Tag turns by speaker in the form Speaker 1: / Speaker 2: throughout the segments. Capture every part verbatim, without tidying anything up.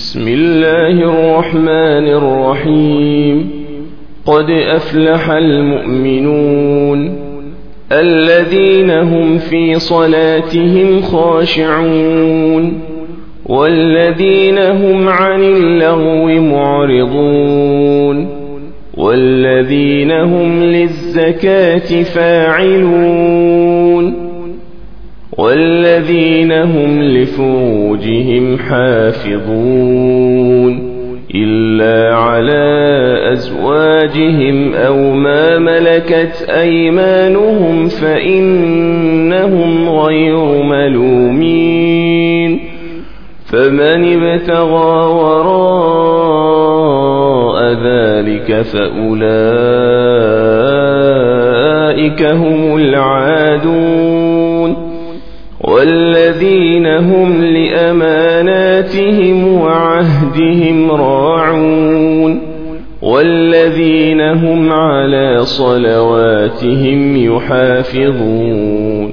Speaker 1: بسم الله الرحمن الرحيم. قد أفلح المؤمنون الذين هم في صلاتهم خاشعون والذين هم عن اللغو معرضون والذين هم للزكاة فاعلون والذين هم لفروجهم حافظون إلا على أزواجهم أو ما ملكت أيمانهم فإنهم غير ملومين. فمن ابتغى وراء ذلك فأولئك هم العادون والذين هم لأماناتهم وعهدهم راعون والذين هم على صلواتهم يحافظون.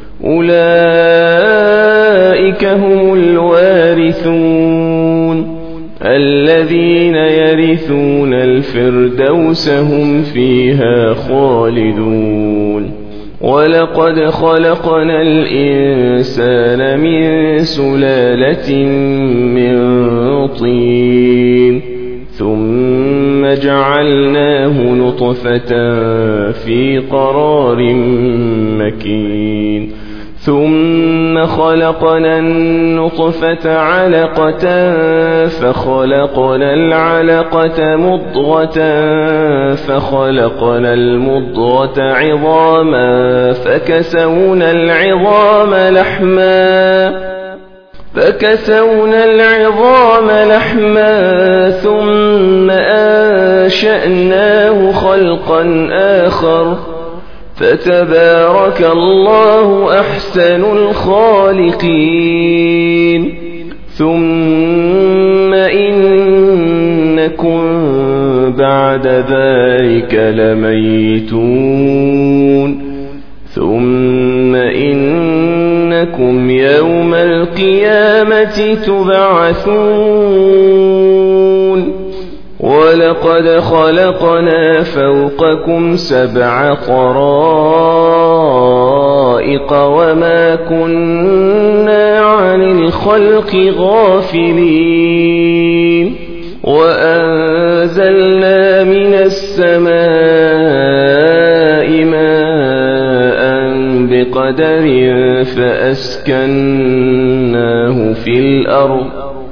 Speaker 1: أولئك هم الوارثون الذين يرثون الفردوس هم فيها خالدون. ولقد خلقنا الإنسان من سلالة من طين ثم جعلناه نطفة في قرار مكين ثم خلقنا النطفة علقة فخلقنا العلقة مضغة فخلقنا المضغة عظاما فكسونا العظام لحما فكسونا العظام لحما ثم أنشأناه خلقا آخر فتبارك الله أحسن الخالقين. ثم إنكم بعد ذلك لميتون ثم إنكم يوم القيامة تبعثون. ولقد خلقنا فوقكم سبع طرائق وما كنا عن الخلق غافلين. وأنزلنا من السماء ماء بقدر فأسكناه في الأرض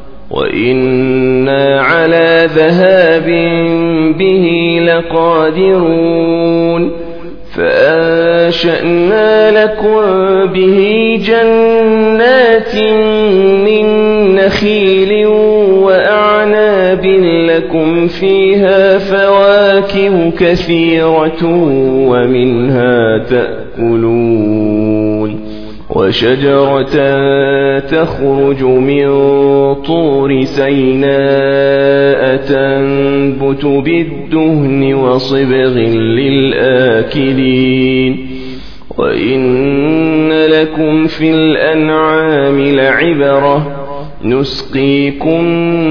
Speaker 1: وإنا على ذهاب به لقادرون. فأنشأنا لكم به جنات من نخيل وأعناب لكم فيها فواكه كثيرة ومنها تأكلون. وشجرة تخرج من طور سيناء تنبت بالدهن وصبغ للآكلين. وإن لكم في الأنعام لعبرة نسقيكم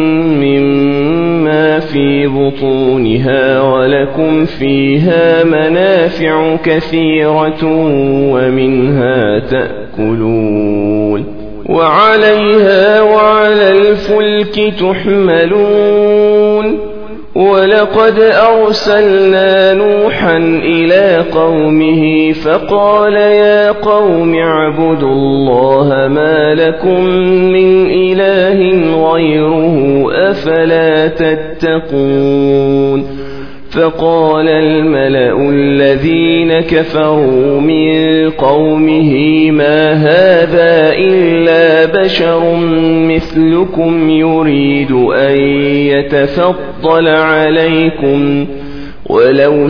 Speaker 1: مما في بطونها ولكم فيها منافع كثيرة ومنها تأكلون وعليها وعلى الفلك تحملون. ولقد أرسلنا نوحا إلى قومه فقال يا قوم اعبدوا الله ما لكم من إله غيره أفلا تتقون. فقال الملأ الذين كفروا من قومه ما هذا إلا بشر مثلكم يريد أن يتفضل عليكم ولو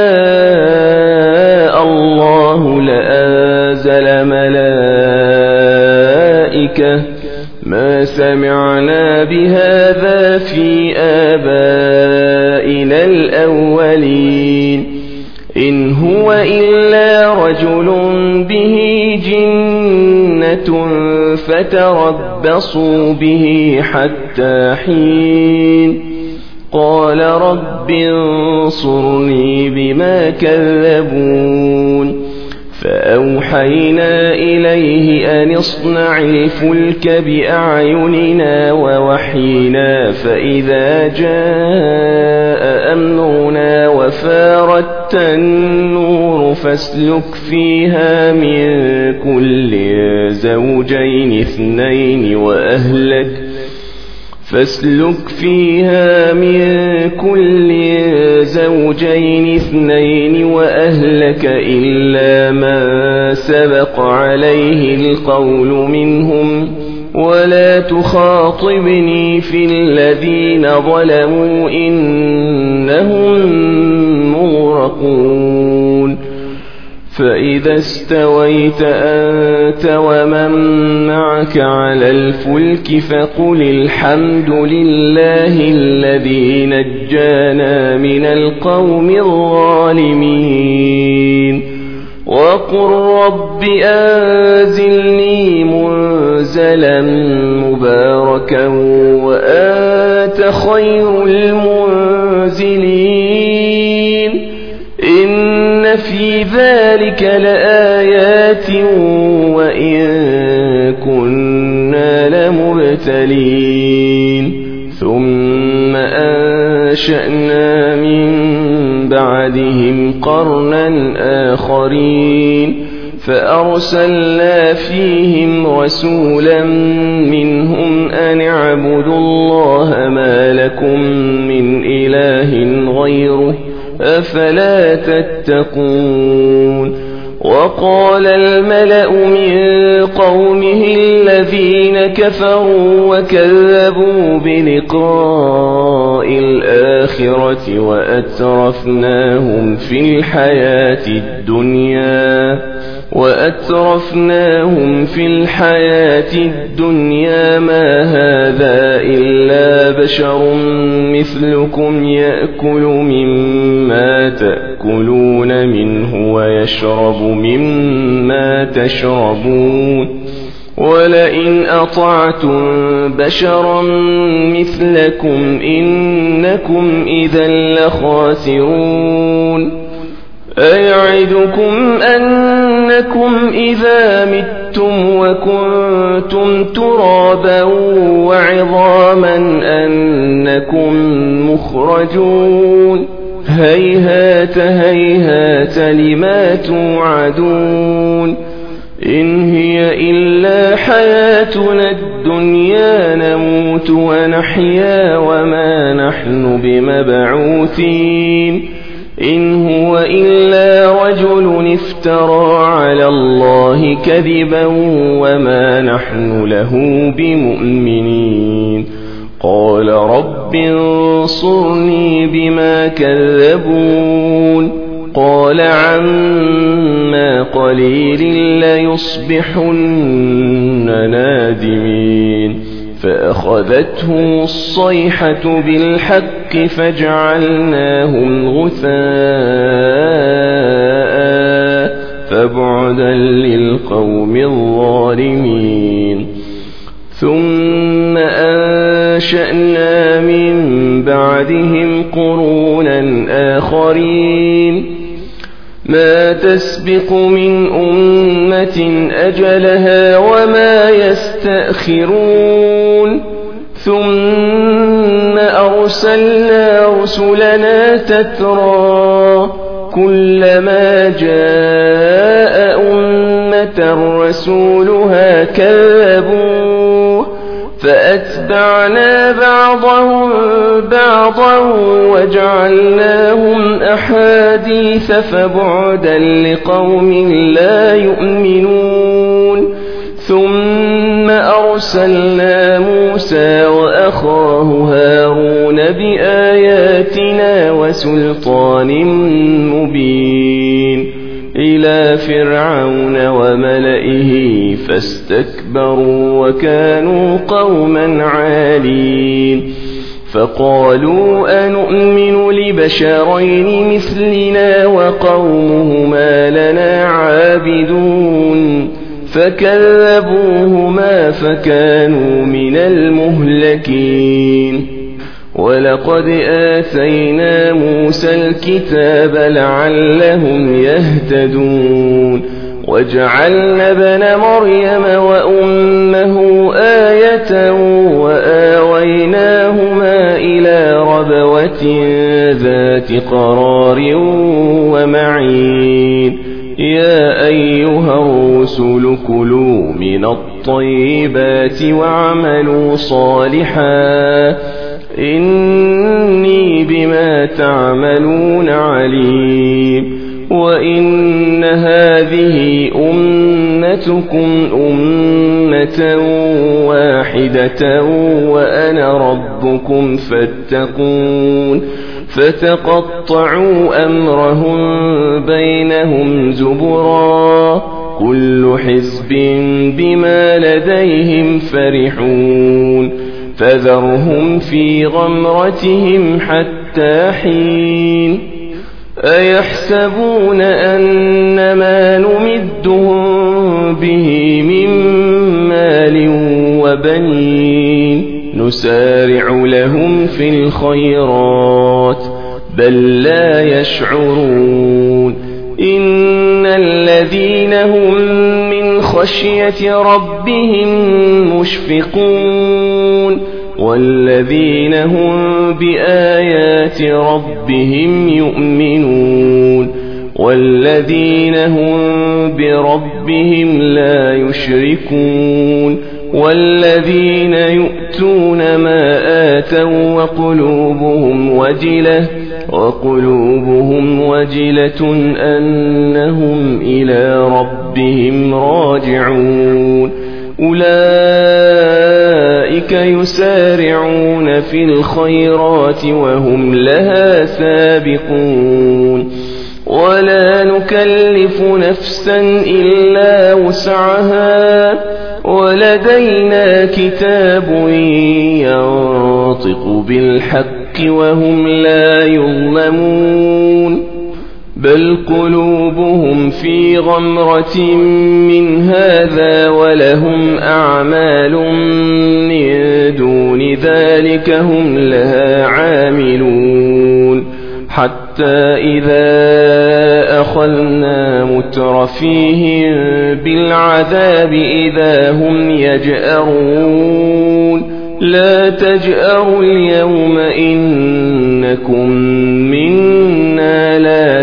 Speaker 1: شاء الله لأنزل ملائكة ما سمعنا بهذا في آبائنا الأولين إن هو إلا رجل به جنة فتنة فتربصوا به حتى حين قال رب انصرني بما كذبون فأوحينا إليه أن اصنع الفلك بأعيننا ووحينا فإذا جاء أمرنا وفارت النور فاسلك فيها من كل زوجين اثنين وأهلك فاسلك فيها من كل زوجين اثنين وأهلك إلا من سبق عليه القول منهم ولا تخاطبني في الذين ظلموا إنهم مغرقون فإذا استويت أنت ومن معك على الفلك فقل الحمد لله الذي نجانا من القوم الظالمين وقل رب أنزلني منزلا مباركا وأنت خير المنزلين إن في ذلك لآيات وإن كنا لمبتلين ثم أنشأنا من بعدهم قرنا آخرين فأرسلنا فيهم رسولا منهم أن اعبدوا الله ما لكم من إله غيره أفلا تتقون وقال الملأ من قومه الذين كفروا وكذبوا بلقاء الآخرة وأترفناهم في الحياة الدنيا وأترفناهم في الحياة الدنيا ما هذا إلا بشر مثلكم يأكل مما تأكلون منه ويشرب مما تشربون ولئن أطعتم بشرا مثلكم إنكم إذا لخاسرون أيعدكم أنكم إذا متم وكنتم ترابا وعظاما أنكم مخرجون هيهات هيهات لما توعدون إن هي إلا حياتنا الدنيا نموت ونحيا وما نحن بمبعوثين إن هو إلا رجل افترى على الله كذبا وما نحن له بمؤمنين قال رب انصرني بما كذبون قال عما قليل ليصبحن نادمين فأخذتهم الصيحة بالحق فجعلناهم غثاء فبعدا للقوم الظالمين ثم أنشأنا من بعدهم قرونا آخرين ما تسبق من أمة أجلها وما يستأخرون ثم أرسلنا رسلنا تترى كلما جاء أمة رسولها كذبوه فأتبعنا بعضهم بعضا وجعلناهم أحاديث فبعدا لقوم لا يؤمنون ثم أرسلنا موسى وأخاه هارون بآياتنا وسلطان مبين إلى فرعون وملئه فاستكبروا وكانوا قوما عالين فقالوا أنؤمن لبشرين مثلنا وقومهما لنا عابدون فكذبوهما فكانوا من المهلكين. ولقد آتينا موسى الكتاب لعلهم يهتدون وجعلنا ابن مريم وأمه آية وآويناهما إلى ربوة ذات قرار ومعين. يا أيها الرسل كلوا من الطيبات واعملوا صالحا إني بما تعملون عليم. وإن هذه أمتكم أمة واحدة وأنا ربكم فاتقون. فتقطعوا أمرهم بينهم زبرا كل حزب بما لديهم فرحون. فذرهم في غمرتهم حتى حين. أيحسبون أن ما نمدهم به من مال وبنين نسارع لهم في الخيرات بل لا يشعرون. إن الذين هم من خشية ربهم مشفقون والذين هم بآيات ربهم يؤمنون والذين هم بربهم لا يشركون والذين يؤتون ما آتوا وقلوبهم وجلة وقلوبهم وجلة أنهم إلى ربهم راجعون. أولئك يسارعون في الخيرات وهم لها سابقون. ولا نكلف نفسا إلا وسعها ولدينا كتاب ينطق بالحق وهم لا يظلمون. بل قلوبهم في غمرة من هذا ولهم أعمال من دون ذلك هم لها عاملون. حتى إذا أخذنا مترفيهم بالعذاب إذا هم يجأرون. لا تجأروا اليوم إنكم منا لا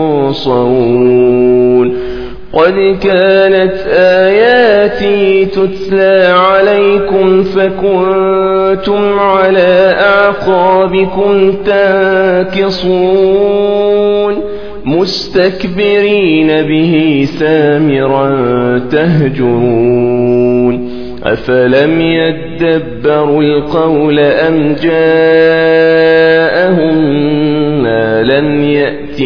Speaker 1: تنصرون. قد كانت آياتي تتلى عليكم فكنتم على أعقابكم تنكصون مستكبرين به سامرا تهجرون. أفلم يدبروا القول أم جاءهم ما لم يأت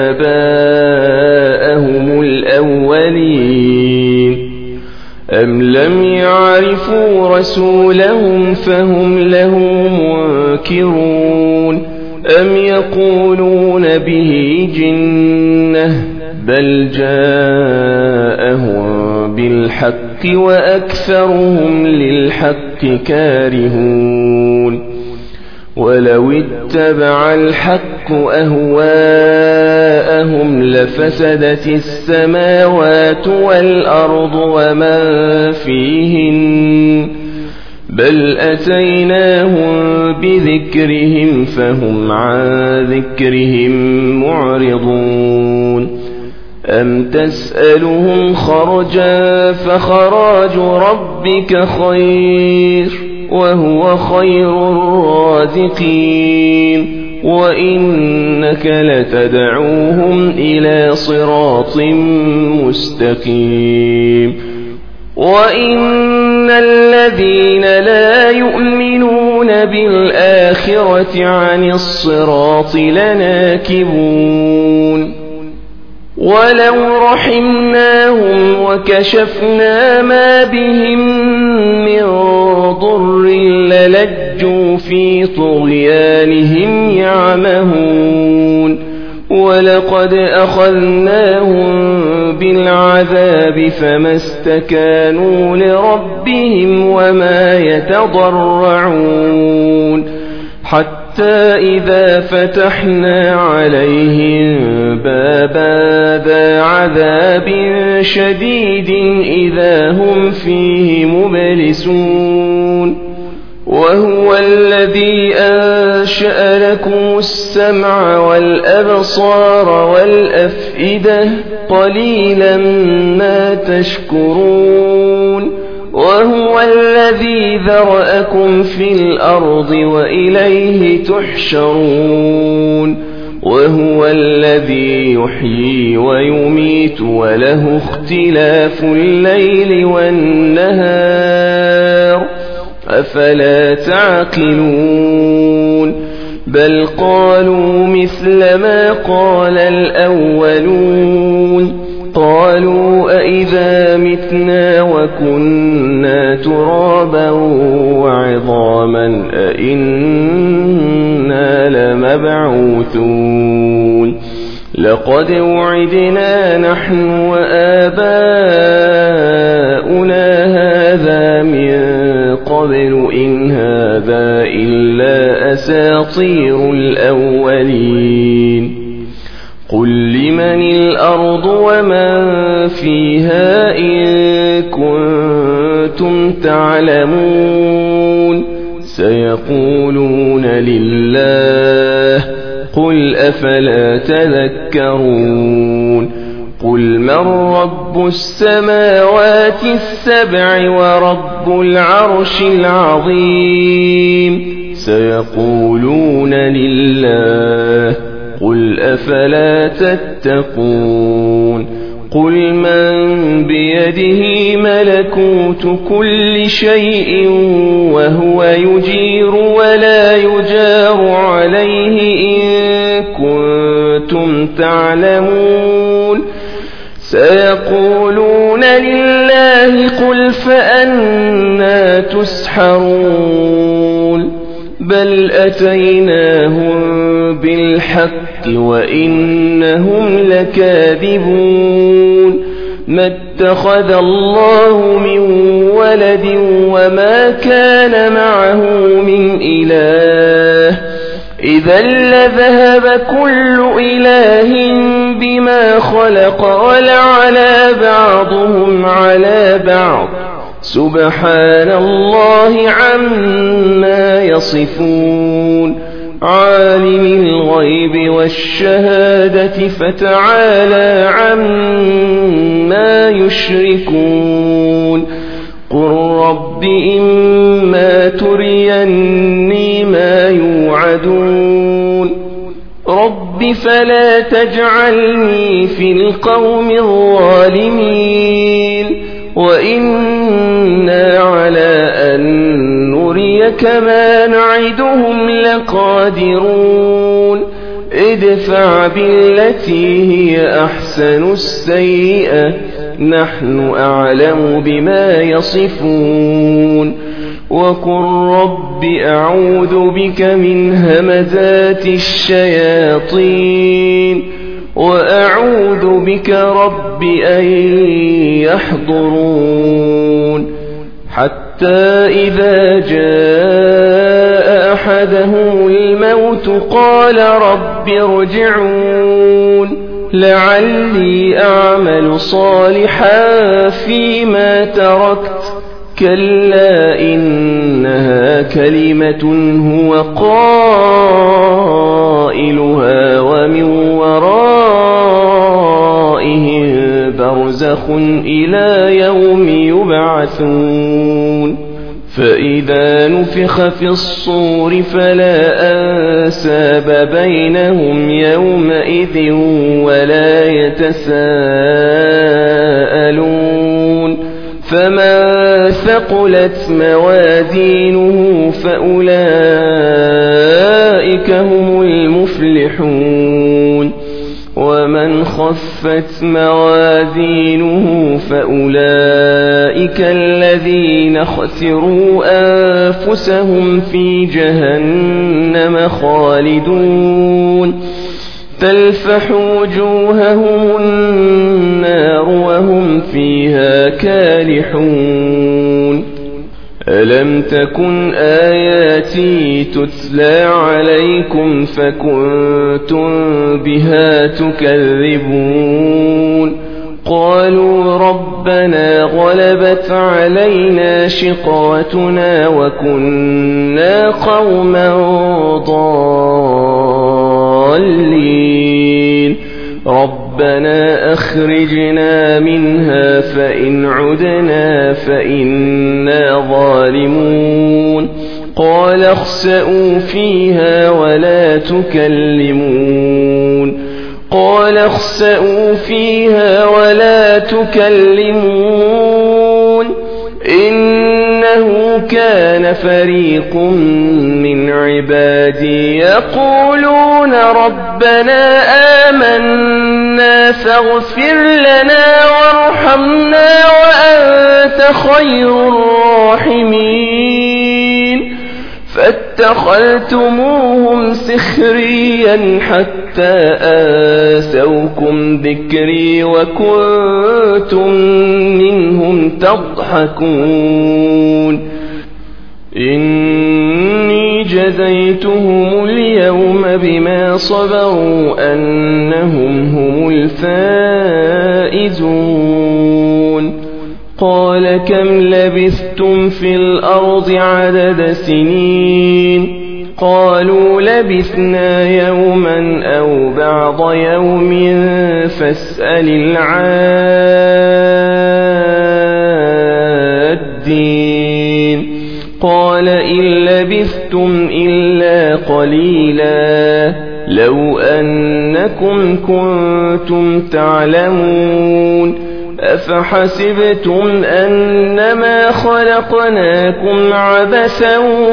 Speaker 1: آباءهم الأولين أم لم يعرفوا رسولهم فهم له منكرون أم يقولون به جنة بل جاءهم بالحق وأكثرهم للحق كارهون. ولو اتبع الحق أهواءهم لفسدت السماوات والأرض ومن فيهن بل أتيناهم بذكرهم فهم عن ذكرهم معرضون. أم تسألهم خرجا فخراج ربك خير وهو خير الرازقين وإنك لتدعوهم إلى صراط مستقيم. وإن الذين لا يؤمنون بالآخرة عن الصراط لناكبون. ولو رحمناهم وكشفنا ما بهم من ضر للجوا في طغيانهم يعمهون. ولقد أخذناهم بالعذاب فما استكانوا لربهم وما يتضرعون حتى إذا فتحنا عليهم بابا ذا عذاب شديد إذا هم فيه مبلسون وهو الذي أنشأ لكم السمع والأبصار والأفئدة قليلا ما تشكرون وهو الذي ذرأكم في الأرض وإليه تحشرون وهو الذي يحيي ويميت وله اختلاف الليل والنهار أفلا تعقلون بل قالوا مثل ما قال الأولون قالوا أئذا متنا وكنا ترابا وعظاما أئنا لمبعوثون لقد وعدنا نحن وآباؤنا هذا من قبل إن هذا إلا أساطير الأولين قل لمن الأرض ومن فيها إن كنتم تعلمون سيقولون لله قل أفلا تذكرون قل من رب السماوات السبع ورب العرش العظيم سيقولون لله قل أفلا تتقون قل من بيده ملكوت كل شيء وهو يجير ولا يجار عليه إن كنتم تعلمون سيقولون لله قل فأنى تسحرون بل أتيناهم بالحق وإنهم لكاذبون ما اتخذ الله من ولد وما كان معه من إله إذا لذهب كل إله بما خلق ولعلى بعضهم على بعض سبحان الله عما يصفون عالم الغيب والشهادة فتعالى عما يشركون قل رب إما تريني ما يوعدون رب فلا تجعلني في القوم الظالمين وإنا على أن نريك ما نعدهم لقادرون ادفع بالتي هي أحسن السيئة نحن أعلم بما يصفون وقل رب أعوذ بك من همزات الشياطين وأعوذ بك رب أن يحضرون حتى إذا جاء أحدهم الموت قال رب ارجعون لعلي أعمل صالحا فيما تركت كلا إنها كلمة هو قائلها ومن ورائهم برزخ إلى يوم يبعثون فإذا نفخ في الصور فلا أنساب بينهم يومئذ ولا يتساءلون فمن ثقلت موازينه فأولئك هم المفلحون ومن خفت موازينه فأولئك الذين خسروا أنفسهم في جهنم خالدون تلفح وجوههم النار وهم فيها كالحون ألم تكن آياتي تتلى عليكم فكنتم بها تكذبون قالوا ربنا غلبت علينا شقوتنا وكنا قوما ضالين ربنا أخرجنا منها فإن عدنا فإنا ظالمون قال اخسئوا فيها ولا تكلمون قال اخسئوا فيها ولا تكلمون إنه كان فريق من عبادي يقولون ربنا آمنا فاغفر لنا وارحمنا وأنت خير الراحمين فاتخذتموهم سخريا حتى آسوكم ذكري وكنتم منهم تضحكون إني جزيتهم اليوم بما صبروا أنهم هم الفائزون قال كم لبثتم في الأرض عدد سنين قالوا لبثنا يوما أو بعض يوم فاسأل العادين قال إن لبثتم إلا قليلا لو أنكم كنتم تعلمون أفحسبتم أنما خلقناكم عبثا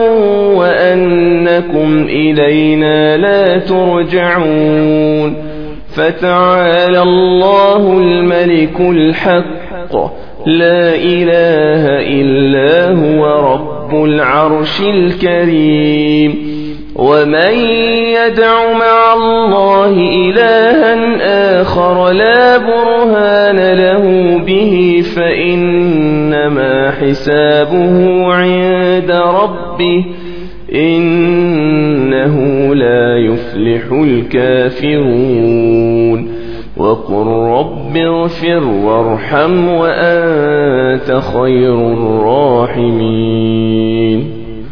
Speaker 1: وأنكم إلينا لا ترجعون فتعالى الله الملك الحق لا إله إلا هو رب العرش الكريم ومن يدع مع الله إلها آخر لا برهان له به فإنما حسابه عند ربه إنه لا يفلح الكافرون وقل رب اغفر وارحم وأنت خير الراحمين